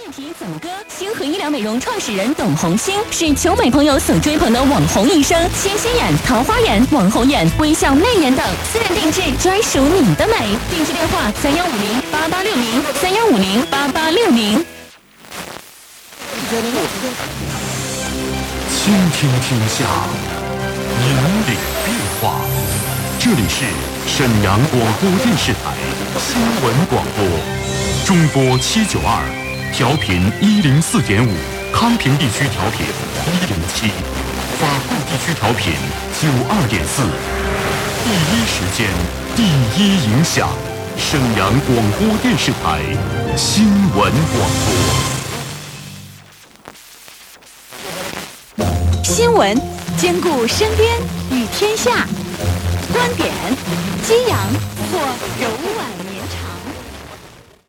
题怎么歌？星河医疗美容创始人董红星是求美朋友所追捧的网红医生，清新眼、桃花眼、网红眼、微笑内眼等，私人定制，专属你的美。定制电话31508860，31508860。 倾听天下，引领变化。这里是沈阳广播电视台新闻广播，中波792，调频104.5，康平地区调频107，法库地区调频92.4。第一时间，第一影响，沈阳广播电视台新闻广播。新闻兼顾身边与天下，观点激扬或柔婉。